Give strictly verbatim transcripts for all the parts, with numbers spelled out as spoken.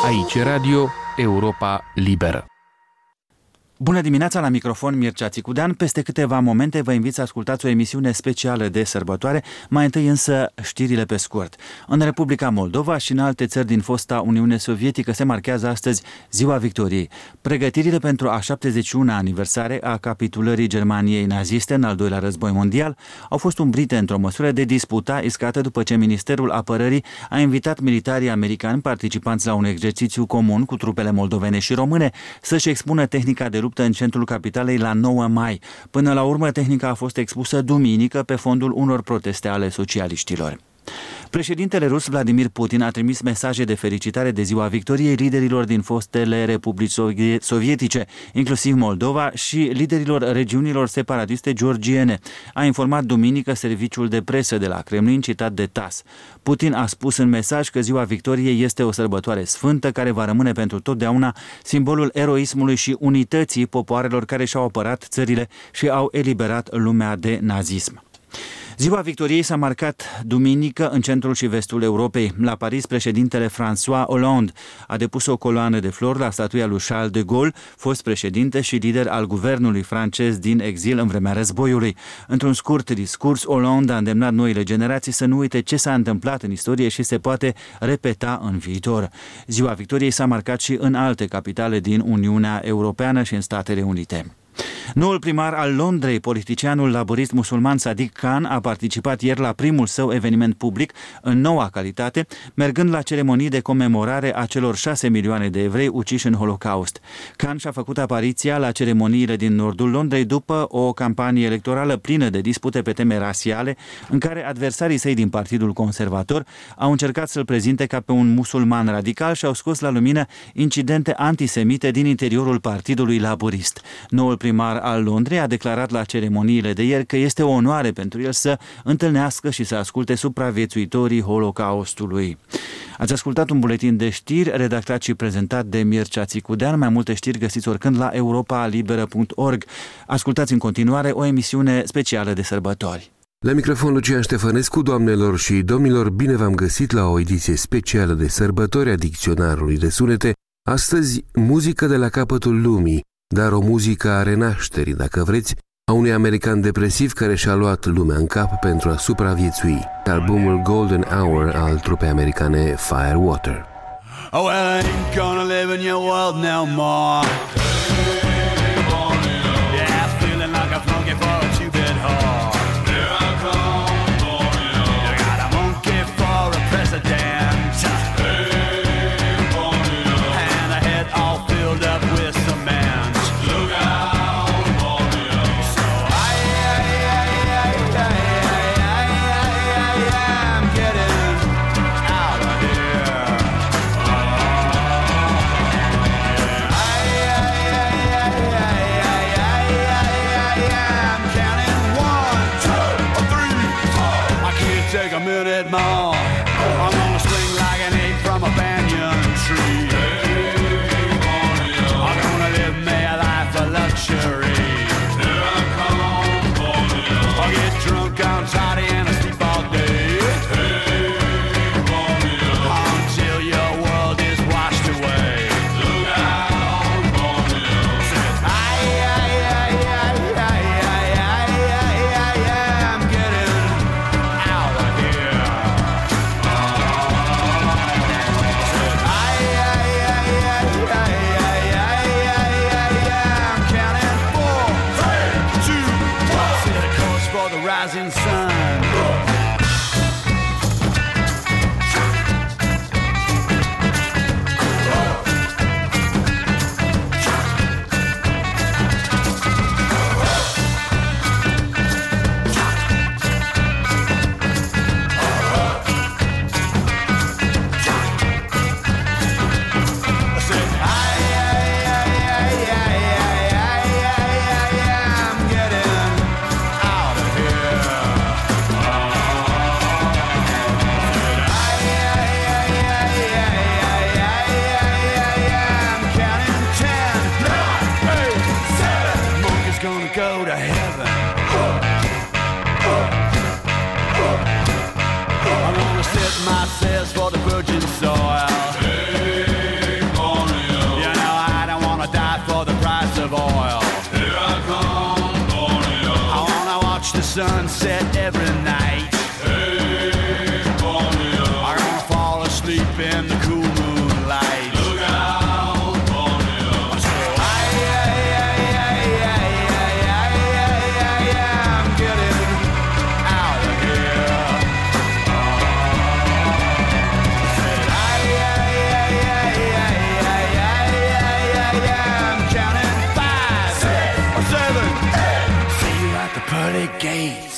Aici Radio Europa Liberă. Bună dimineața, la microfon Mircea Țicudean. Peste câteva momente vă invit să ascultați o emisiune specială de sărbătoare, mai întâi însă știrile pe scurt. În Republica Moldova și în alte țări din fosta Uniune Sovietică se marchează astăzi Ziua Victoriei. Pregătirile pentru a șaptezeci și una aniversare a capitulării Germaniei naziste în al doilea război mondial au fost umbrite într-o măsură de disputa iscată după ce Ministerul Apărării a invitat militarii americani participanți la un exercițiu comun cu trupele moldovene și române să-și expună tehnica de luptă în centrul capitalei la nouă mai. Până la urmă, tehnica a fost expusă duminică pe fondul unor proteste ale socialiștilor. Președintele rus Vladimir Putin a trimis mesaje de felicitare de Ziua Victoriei liderilor din fostele republici sovietice, inclusiv Moldova, și liderilor regiunilor separatiste georgiene, a informat duminică serviciul de presă de la Kremlin, citat de TASS. Putin a spus în mesaj că Ziua Victoriei este o sărbătoare sfântă care va rămâne pentru totdeauna simbolul eroismului și unității popoarelor care și-au apărat țările și au eliberat lumea de nazism. Ziua Victoriei s-a marcat duminică în centrul și vestul Europei. La Paris, președintele François Hollande a depus o coloană de flori la statuia lui Charles de Gaulle, fost președinte și lider al guvernului francez din exil în vremea războiului. Într-un scurt discurs, Hollande a îndemnat noile generații să nu uite ce s-a întâmplat în istorie și se poate repeta în viitor. Ziua Victoriei s-a marcat și în alte capitale din Uniunea Europeană și în Statele Unite. Noul primar al Londrei, politicianul laborist musulman Sadiq Khan, a participat ieri la primul său eveniment public în noua calitate, mergând la ceremonii de comemorare a celor șase milioane de evrei uciși în Holocaust. Khan și-a făcut apariția la ceremoniile din nordul Londrei după o campanie electorală plină de dispute pe teme rasiale, în care adversarii săi din Partidul Conservator au încercat să-l prezinte ca pe un musulman radical și au scos la lumină incidente antisemite din interiorul Partidului Laborist. Noul primar al Londrei a declarat la ceremoniile de ieri că este o onoare pentru el să întâlnească și să asculte supraviețuitorii Holocaustului. Ați ascultat un buletin de știri redactat și prezentat de Mircea Țicudean. Mai multe știri găsiți oricând la europa liberă punct org. Ascultați în continuare o emisiune specială de sărbători. La microfon Lucian Ștefănescu, doamnelor și domnilor, bine v-am găsit la o ediție specială de sărbători a Dicționarului de Sunete. Astăzi, muzică de la capătul lumii, dar o muzică a renașterii, dacă vreți, a unui american depresiv care și-a luat lumea în cap pentru a supraviețui. Albumul Golden Hour al trupei americane Firewater. Oh, well, I ain't gonna live in your world no more. Yeah, feeling like a flunky for a two-bit whore. Here I come, boy, you got a monkey for a president. And a head all filled up with cement. every night. Hey, Borneo. I'm gonna fall asleep in the cool moonlight. Look out, Borneo. So I, I, I, I, I, I, I, I, I'm getting out of here. Said I, I, I, I, I, I, I, I, I'm counting five, six, seven, eight. See you at the pearly gates.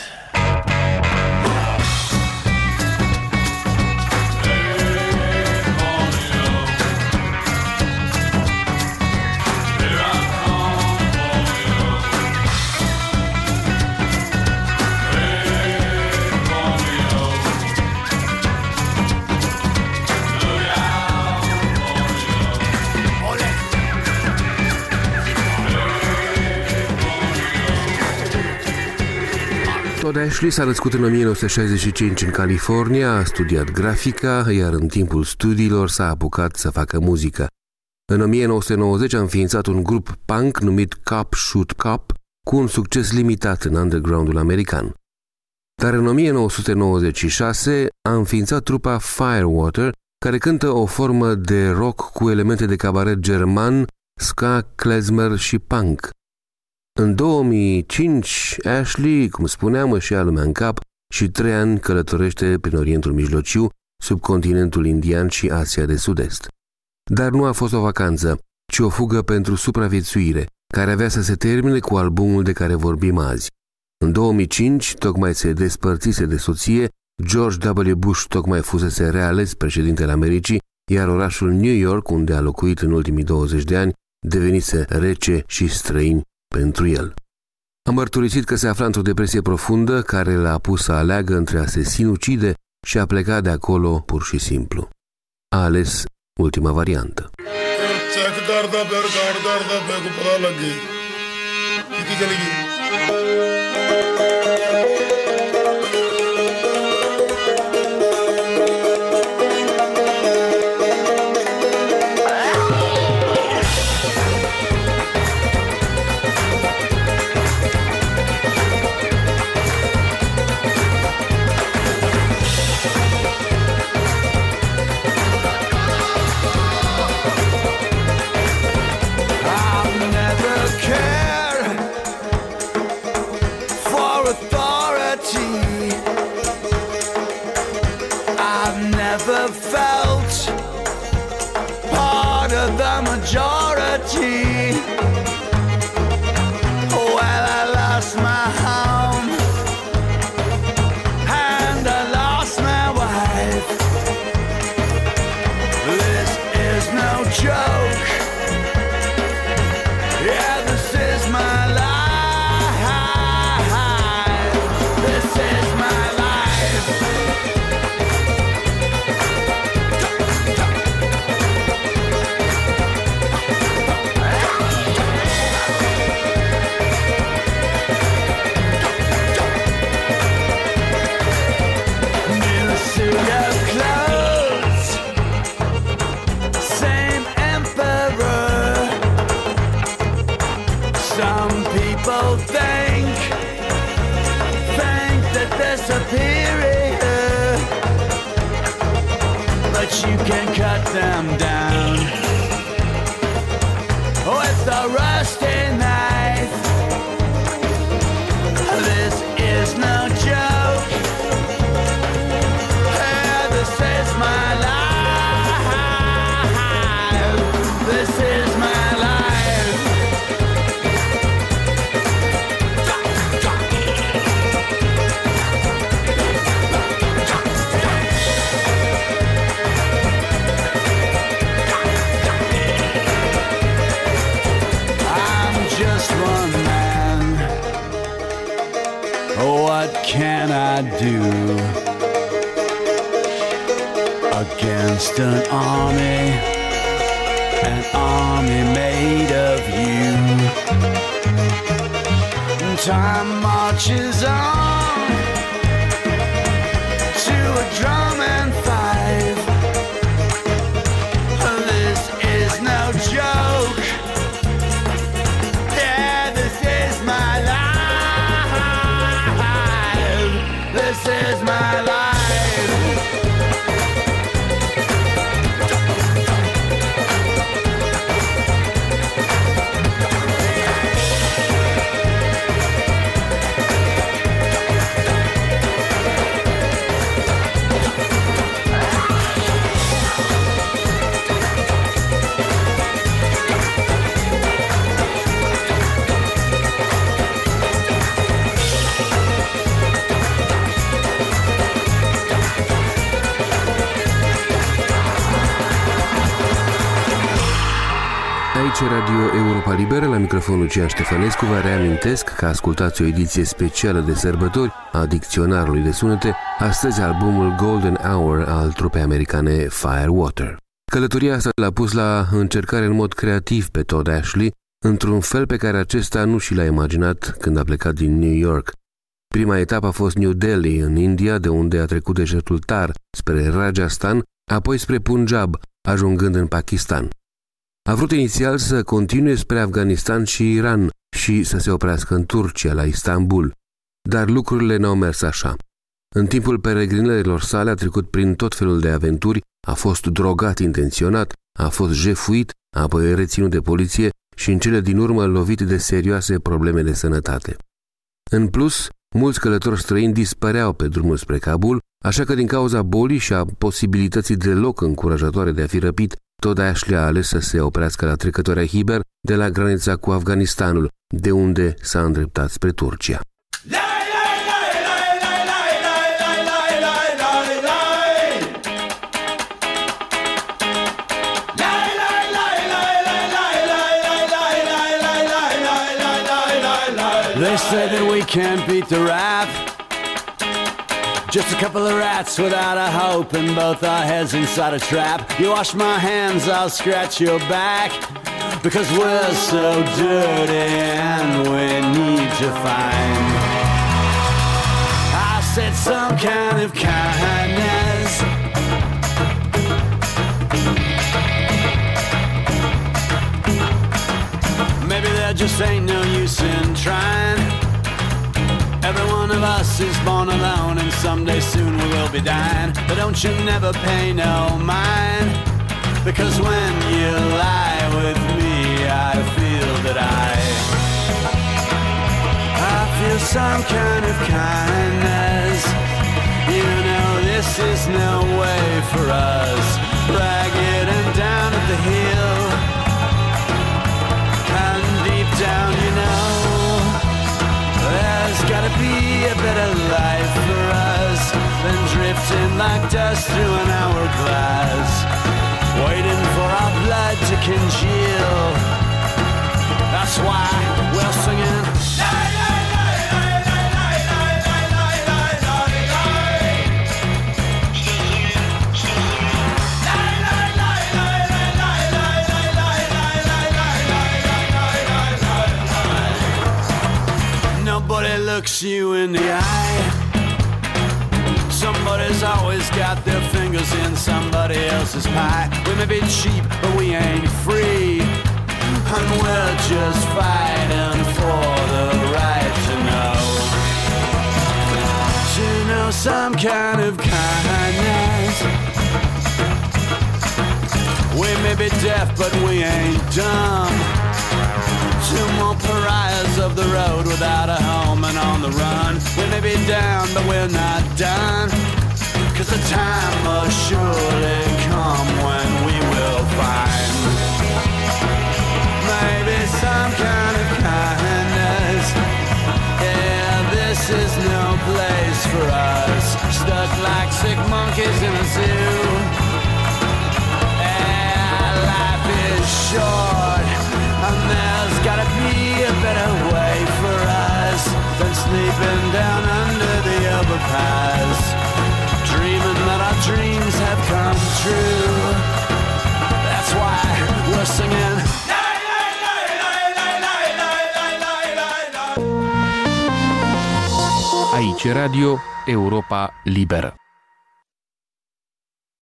Todd Ashley s-a născut în o mie nouă sute șaizeci și cinci în California, a studiat grafica, iar în timpul studiilor s-a apucat să facă muzică. În o mie nouă sute nouăzeci a înființat un grup punk numit Cop Shoot Cop, cu un succes limitat în undergroundul american. Dar în o mie nouă sute nouăzeci și șase a înființat trupa Firewater, care cântă o formă de rock cu elemente de cabaret german, ska, klezmer și punk. În două mii cinci, Ashley, cum spuneam, își ia lumea în cap și trei ani călătorește prin Orientul Mijlociu, subcontinentul indian și Asia de Sud-Est. Dar nu a fost o vacanță, ci o fugă pentru supraviețuire, care avea să se termine cu albumul de care vorbim azi. În două mii cinci, tocmai se despărțise de soție, George W. Bush tocmai fusese reales președintele Americii, iar orașul New York, unde a locuit în ultimii douăzeci de ani, devenise rece și străin pentru el. A mărturisit că se afla într-o depresie profundă care l-a pus să aleagă între a se sinucide și a pleca de acolo pur și simplu. A ales ultima variantă. Majority. Well, I lost my home and I lost my wife. This is no joke. Yeah, this is my life. This is my life. Superior, but you can cut them down with a rusty knife. This is no joke. Yeah, this is my life. This is my life. What can I do against an army, an army made of you? Time marches on to a drum and fife. This is no joke. Yeah, this is my life. Radio Europa Liberă, la microfonul Lucian Ștefănescu. Vă reamintesc că ascultați o ediție specială de sărbători a Dicționarului de Sunete, astăzi albumul Golden Hour al trupei americane Firewater. Călătoria asta l-a pus la încercare în mod creativ pe Todd Ashley, într-un fel pe care acesta nu și l-a imaginat când a plecat din New York. Prima etapă a fost New Delhi, în India, de unde a trecut deșertul Thar spre Rajasthan, apoi spre Punjab, ajungând în Pakistan. A vrut inițial să continue spre Afganistan și Iran și să se oprească în Turcia, la Istanbul, dar lucrurile n-au mers așa. În timpul peregrinărilor sale a trecut prin tot felul de aventuri, a fost drogat intenționat, a fost jefuit, apoi reținut de poliție și în cele din urmă lovit de serioase probleme de sănătate. În plus, mulți călători străini dispăreau pe drumul spre Kabul, așa că din cauza bolii și a posibilității deloc încurajatoare de a fi răpit, Todd Ashley a ales să se oprească la trecătoarea Hiber de la granița cu Afganistanul, de unde s-a îndreptat spre Turcia. They say that we can't beat the rap. Just a couple of rats without a hope and both our heads inside a trap. You wash my hands, I'll scratch your back, because we're so dirty and we need to find, I said, some kind of kindness. Maybe there just ain't no use in trying. Every one of us is born alone, and someday soon we will be dying. But don't you never pay no mind, because when you lie with me, I feel that I I feel some kind of kindness. You know this is no way for us, ragged and down at the hill, and deep down you know there's gotta be a better life for us than drifting like dust through an hourglass, waiting for our blood to congeal. That's why we're singing. Nobody looks you in the eye. Somebody's always got their fingers in somebody else's pie. We may be cheap, but we ain't free, and we're just fighting for the right to know, to know some kind of kindness. We may be deaf, but we ain't dumb. Two more pariahs of the road without a home and on the run. We may be down, but we're not done, 'cause the time must surely come when we will find maybe some kind of kindness. Yeah, this is no place for us, stuck like sick monkeys in a zoo. Yeah, life is short, and there's gotta be a better way for us than sleeping down under the overpass, dreaming that our dreams have come true. That's why we're singing. Aici Radio Europa Liberă.